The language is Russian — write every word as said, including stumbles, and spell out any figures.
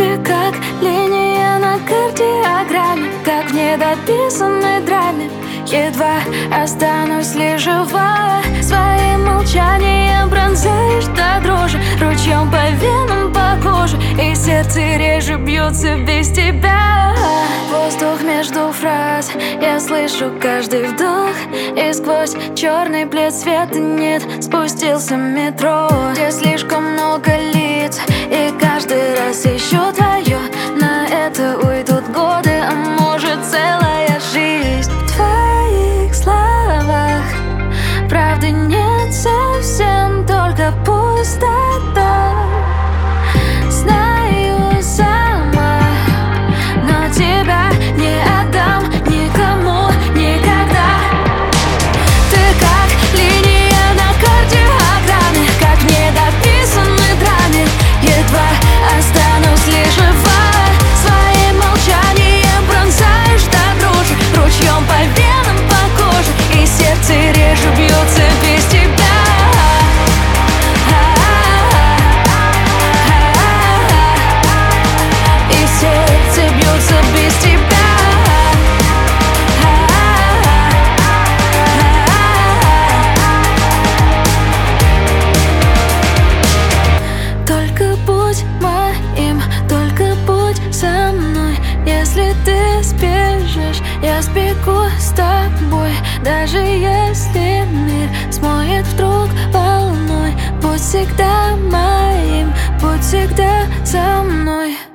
Ты как линия на кардиограмме, как в недописанной драме. Едва останусь ли жива, своим молчанием пронзаешь до дрожи, ручьем по венам, по коже, и сердце реже бьется без тебя. Воздух между фраз, я слышу каждый вдох, и сквозь черный плед света нет. Спустился в метро, где слишком много лиц, и каждый раз ищу твое. На это уйдут годы, а может целая жизнь. В твоих словах правды нет совсем, только пустота. Знаю сама, но тебя не отдам никому никогда. Ты как линия на кардиограмме, как в недописанной драме. Едва останусь ли жива, своим молчанием пронзаешь до дрожи, ручьем по венам, по коже, и сердце реже бьется без тебя. И сердце бьется без тебя. Только будь моим, только будь со мной. Если ты сбежишь, я сбегу с тобой. Даже если мир смоет вдруг волной, будь всегда моим, будь всегда со мной.